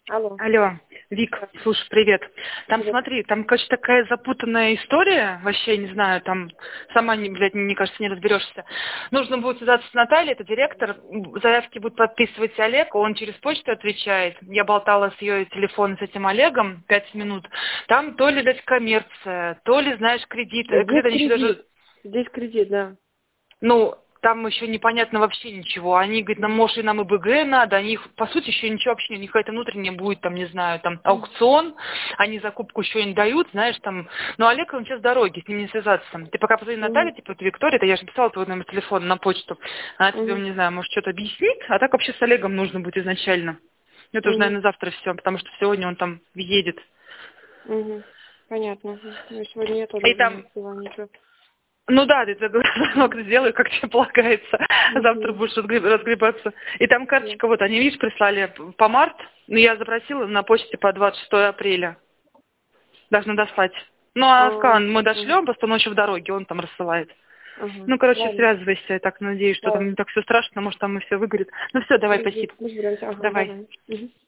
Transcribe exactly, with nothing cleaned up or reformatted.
Алло. Алло, Вик, слушай, привет. Там, Привет. смотри, там, короче, такая запутанная история, вообще, не знаю, там, сама, не, блядь, мне кажется, не разберешься. Нужно будет связаться с Натальей, это директор, заявки будет подписывать Олег, он через почту отвечает. Я болтала с ее телефоном, с этим Олегом, пять минут. Там то ли, блядь, коммерция, то ли, знаешь, кредит. Здесь Кредит они еще даже, кредит. Здесь кредит, да. ну, там еще непонятно вообще ничего. Они говорят, нам, может, и нам и БГ надо. Они, их, по сути, еще ничего вообще, у них какая-то внутренняя будет, там, не знаю, там, аукцион. Они закупку еще не дают, знаешь, там. Но Олег, он сейчас в дороге, с ним не связаться. Ты пока позвони Наталье, Угу. типа, это Виктория, это я же написала твой номер телефона на почту. Она тебе, Угу. не знаю, может, что-то объяснит. А так вообще с Олегом нужно будет изначально. Это уже, Угу. наверное, завтра все, потому что сегодня он там едет. Угу. Понятно. Ну, сегодня я тоже И уже не там, успела ничего. ну да, ты так звонок сделай, как тебе полагается. Завтра Угу. будешь разгреб- разгребаться. И там Да. карточка, вот они, видишь, прислали по март, но я запросила на почте по двадцать шестого апреля. Должна дослать. Ну, а А, сказала, мы угу. дошлем, просто ночью в дороге, он там рассылает. Ага. Ну, короче, Ладно. связывайся, я так надеюсь, что там Ладно. не так все страшно, может, там и все выгорит. Ну все, давай, Угу. спасибо. Разберемся. Ага, Давай. давай. Угу.